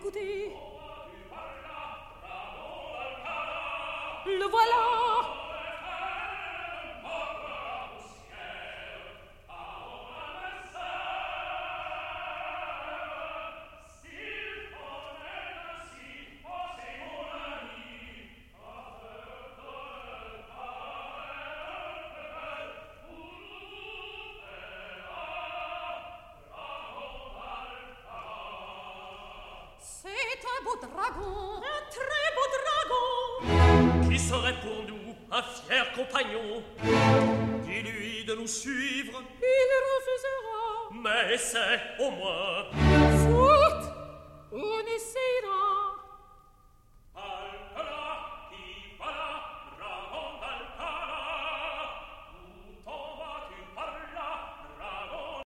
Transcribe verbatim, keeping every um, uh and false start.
écoutez. Le voilà. Dragon, un très beau dragon, qui serait pour nous un fier compagnon. Dis-lui de nous suivre, il refusera, mais c'est au moins soit on essayera.